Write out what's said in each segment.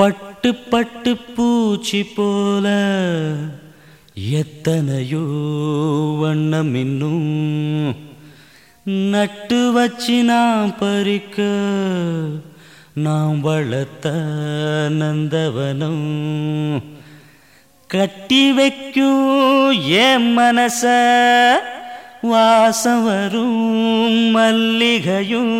பட்டு பட்டு பூச்சி போல எத்தனையோ வண்ணம் இன்னும் நட்டு வச்சு நாம் பறிக்க நாம் வளர்த்த நந்தவனம் கட்டி வைக்கும் என் மனச வாசம் வரும் மல்லிகையும்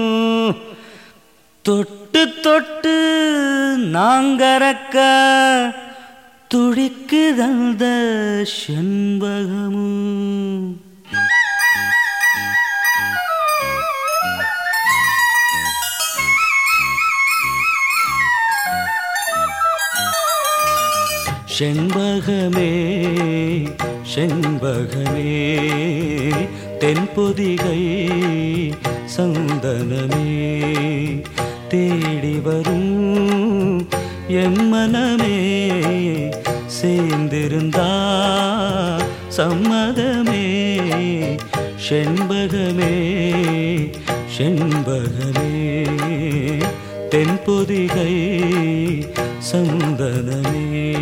தொட்டு தொட்டு நாங்கறக்க துடிக்குதந்த செண்பகமும் செண்பகமே செண்பகமே தென்பொதிகை சந்தனமே தேடி வரும் என் மனமே சேர்ந்திருந்தா சம்மதமே செண்பகமே செண்பகமே தென்பொதிகை சந்தனமே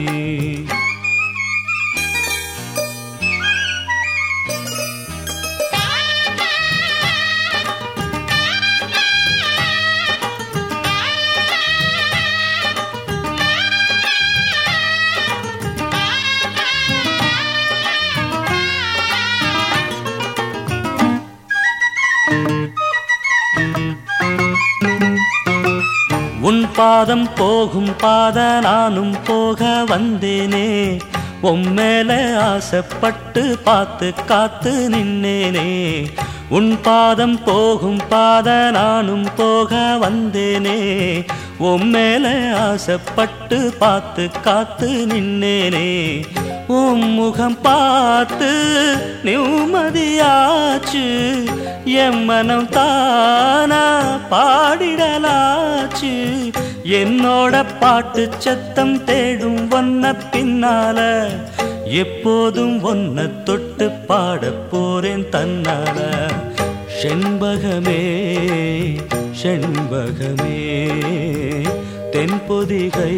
உன் பாதம் போகும் பாத நானும் போக வந்தேனே உம்மேல ஆசைப்பட்டு பார்த்து காத்து நின்னேனே உன் பாதம் போகும் பாத நானும் போக வந்தேனே உம்மேல ஆசைப்பட்டு பார்த்து காத்து நின்னேனே உன் முகம் பார்த்து நிம்மதியாச்சு என் மனம் தானா பாடிடலாச்சு என்னோட பாட்டு சத்தம் தேடும் ஒன்ன பின்னால எப்போதும் ஒன்ன தொட்டு பாட போறேன் தன்னால செண்பகமே செண்பகமே தென்பொதிகை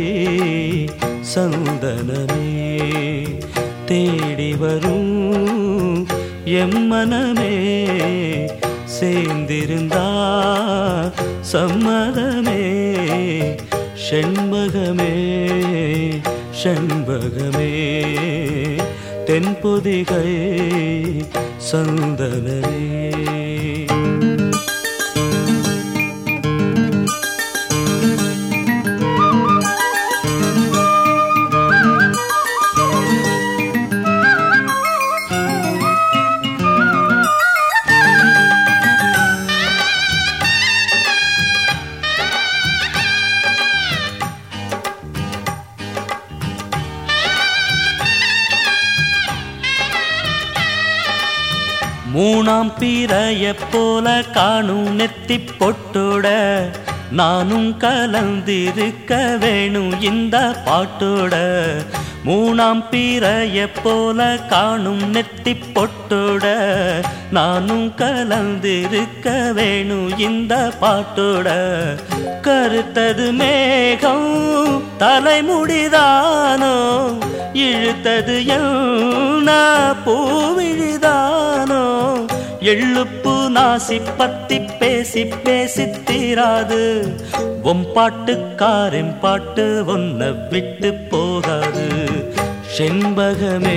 சந்தனமே தேடி வரும் எம் மனமே சேர்ந்திருந்தா சம்மதமே செண்பகமே செண்பகமே தென்பொதிகை சந்தனமே மூணாம் பிறைய போல காணும் நெத்தி பொட்டோட நானும் கலந்திருக்க வேணும் இந்த பாட்டோட மூணாம் பிறைய போல காணும் நெத்தி பொட்டோட நானும் கலந்திருக்க வேணும் இந்த பாட்டோட கருத்தது மேகம் தலைமுடிதானோ இழுத்தது என்ன பூவிழிதானோ எள்ளுப்பு நாசி பத்தி பேசி பேசி தீராது உன் பாட்டுக்காரன் பாட்டு ஒன்ன விட்டு போகாது செண்பகமே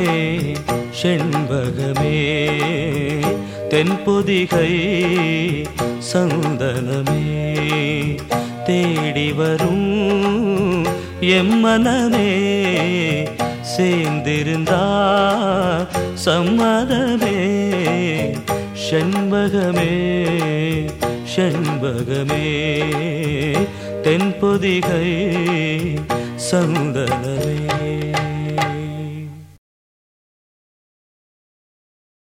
செண்பகமே தென்பொதிகை சந்தனமே தேடி வரும் எம் மனமே சேர்ந்திருந்தா சம்மதமே செண்பகமே செண்பகமே தென்பொதிகை சந்தனமே